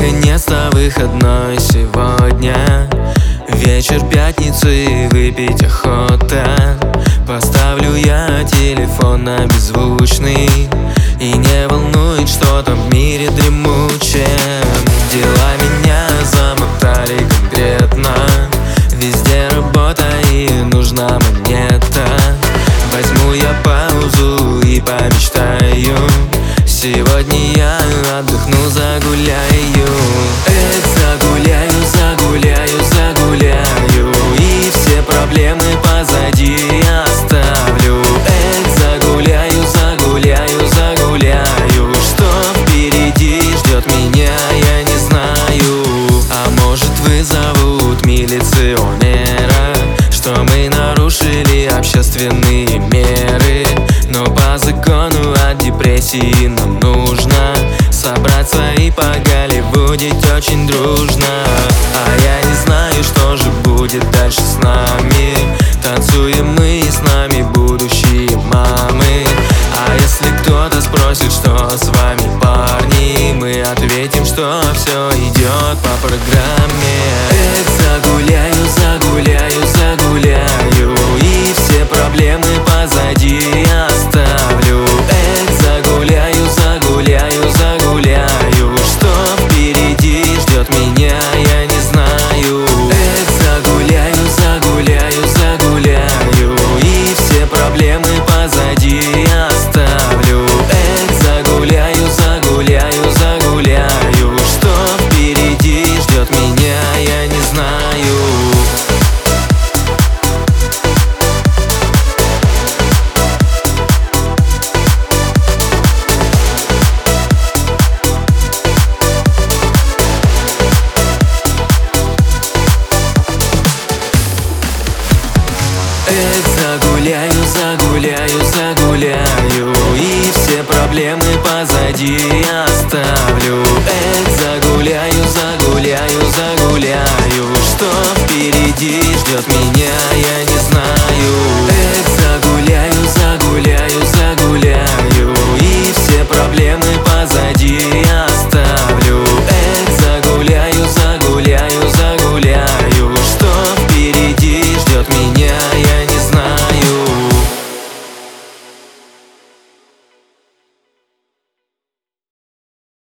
наконец-то выходной сегодня. Вечер пятницы, выпить охота. Поставлю я телефон на беззвучный, и не волнует, что там в мире дремучем. Дела меня замотали конкретно. Везде работа и нужна монета. Возьму я паузу и помечтаю. Сегодня я отдохну, загуляю. Загуляю, загуляю, загуляю, и все проблемы позади оставлю. Загуляю, загуляю, загуляю, что впереди ждет меня, я не знаю. А может, вызовут милиционера, что мы нарушили общественные меры. Но по закону от депрессии нам нужно собраться и поголливудить очень дружно. А я не знаю, что же будет дальше с нами. Танцуем мы, и с нами будущие мамы. А если кто-то спросит, что с вами, парни, мы ответим, что все идет по программе. Загуляю, загуляю, загуляю, и все проблемы позади оставлю. Загуляю, загуляю, загуляю, что впереди ждет меня, я не знаю. Загуляю, загуляю, загуляю, и все проблемы позади оставлю. Загуляю, загуляю, загуляю, что впереди ждет меня, я не знаю. Загуляю, загуляю, загуляю, и все проблемы позади оставлю. Загуляю, загуляю, загуляю, что впереди ждет меня, я не знаю.